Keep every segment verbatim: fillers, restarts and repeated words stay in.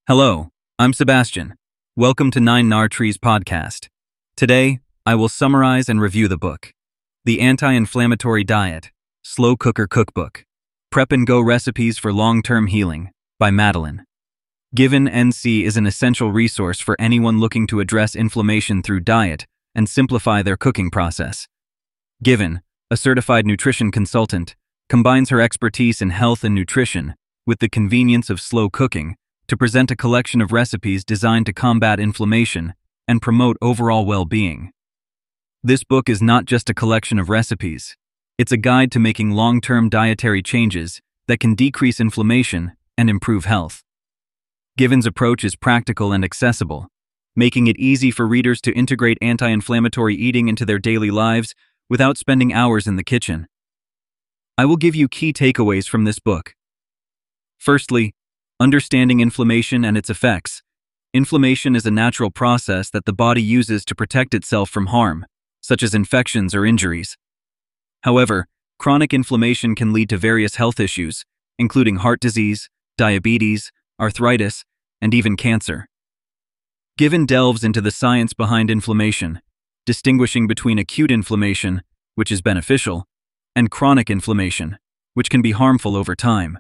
Hello, I'm Sebastian. Welcome to Nine Nar Trees podcast. Today, I will summarize and review the book, The Anti-Inflammatory Diet, Slow Cooker Cookbook, Prep and Go Recipes for Long-Term Healing by Madeline. Given N C is an essential resource for anyone looking to address inflammation through diet and simplify their cooking process. Given, a certified nutrition consultant, combines her expertise in health and nutrition with the convenience of slow cooking to present a collection of recipes designed to combat inflammation and promote overall well-being. This book is not just a collection of recipes. It's a guide to making long-term dietary changes that can decrease inflammation and improve health. Given's approach is practical and accessible, making it easy for readers to integrate anti-inflammatory eating into their daily lives without spending hours in the kitchen. I will give you key takeaways from this book. Firstly, understanding inflammation and its effects. Inflammation is a natural process that the body uses to protect itself from harm, such as infections or injuries. However, chronic inflammation can lead to various health issues, including heart disease, diabetes, arthritis, and even cancer. Given delves into the science behind inflammation, distinguishing between acute inflammation, which is beneficial, and chronic inflammation, which can be harmful over time.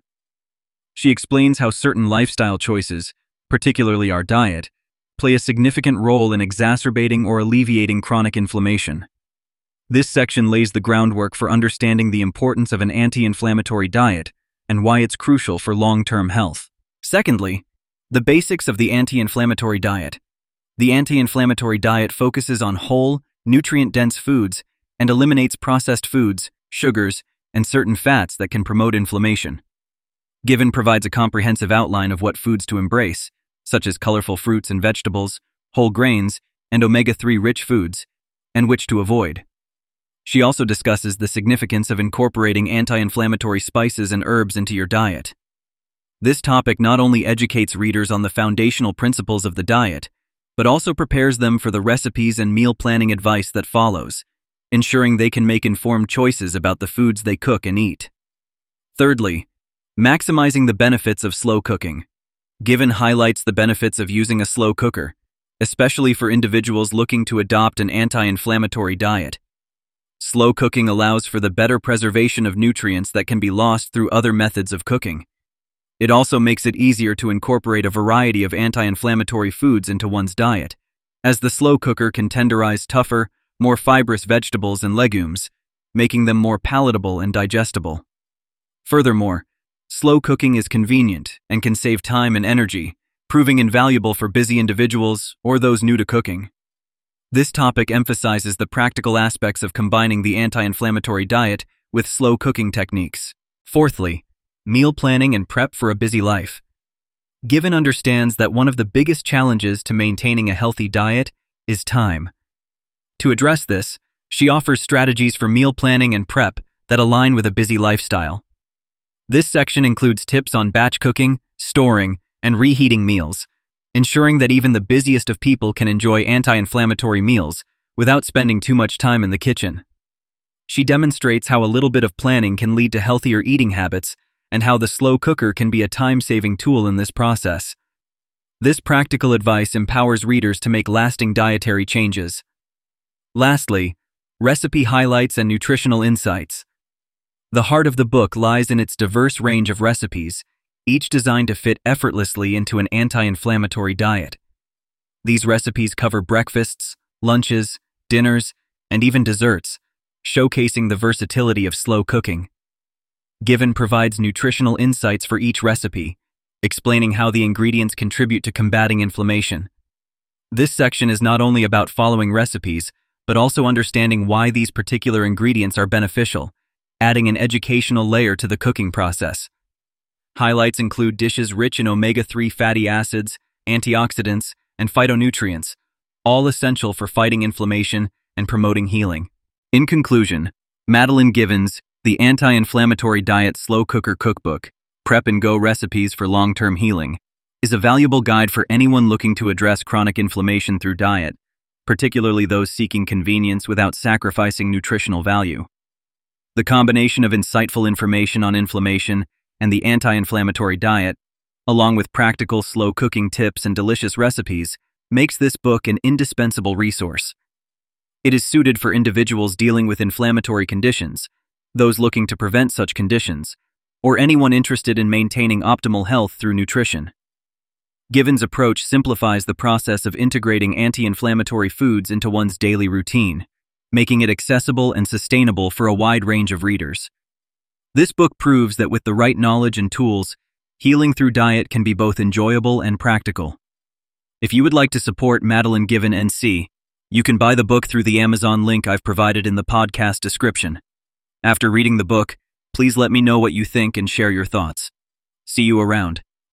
She explains how certain lifestyle choices, particularly our diet, play a significant role in exacerbating or alleviating chronic inflammation. This section lays the groundwork for understanding the importance of an anti-inflammatory diet and why it's crucial for long-term health. Secondly, the basics of the anti-inflammatory diet. The anti-inflammatory diet focuses on whole, nutrient-dense foods and eliminates processed foods, sugars, and certain fats that can promote inflammation. Given provides a comprehensive outline of what foods to embrace, such as colorful fruits and vegetables, whole grains, and omega three rich foods, and which to avoid. She also discusses the significance of incorporating anti-inflammatory spices and herbs into your diet. This topic not only educates readers on the foundational principles of the diet, but also prepares them for the recipes and meal planning advice that follows, ensuring they can make informed choices about the foods they cook and eat. Thirdly, maximizing the benefits of slow cooking. Given highlights the benefits of using a slow cooker, especially for individuals looking to adopt an anti-inflammatory diet. Slow cooking allows for the better preservation of nutrients that can be lost through other methods of cooking. It also makes it easier to incorporate a variety of anti-inflammatory foods into one's diet, as the slow cooker can tenderize tougher, more fibrous vegetables and legumes, making them more palatable and digestible. Furthermore, slow cooking is convenient and can save time and energy, proving invaluable for busy individuals or those new to cooking. This topic emphasizes the practical aspects of combining the anti-inflammatory diet with slow cooking techniques. Fourthly, meal planning and prep for a busy life. Given understands that one of the biggest challenges to maintaining a healthy diet is time. To address this, she offers strategies for meal planning and prep that align with a busy lifestyle. This section includes tips on batch cooking, storing, and reheating meals, ensuring that even the busiest of people can enjoy anti-inflammatory meals without spending too much time in the kitchen. She demonstrates how a little bit of planning can lead to healthier eating habits and how the slow cooker can be a time-saving tool in this process. This practical advice empowers readers to make lasting dietary changes. Lastly, recipe highlights and nutritional insights. The heart of the book lies in its diverse range of recipes, each designed to fit effortlessly into an anti-inflammatory diet. These recipes cover breakfasts, lunches, dinners, and even desserts, showcasing the versatility of slow cooking. Given provides nutritional insights for each recipe, explaining how the ingredients contribute to combating inflammation. This section is not only about following recipes, but also understanding why these particular ingredients are beneficial, adding an educational layer to the cooking process. Highlights include dishes rich in omega three fatty acids, antioxidants, and phytonutrients, all essential for fighting inflammation and promoting healing. In conclusion, Madeline Given's The Anti-Inflammatory Diet Slow Cooker Cookbook, Prep and Go Recipes for Long-Term Healing, is a valuable guide for anyone looking to address chronic inflammation through diet, particularly those seeking convenience without sacrificing nutritional value. The combination of insightful information on inflammation and the anti-inflammatory diet along with practical slow cooking tips and delicious recipes, makes this book an indispensable resource. It is suited for individuals dealing with inflammatory conditions, those looking to prevent such conditions, or anyone interested in maintaining optimal health through nutrition. Given's approach simplifies the process of integrating anti-inflammatory foods into one's daily routine, making it accessible and sustainable for a wide range of readers. This book proves that with the right knowledge and tools, healing through diet can be both enjoyable and practical. If you would like to support Madeline Given N C, you can buy the book through the Amazon link I've provided in the podcast description. After reading the book, please let me know what you think and share your thoughts. See you around.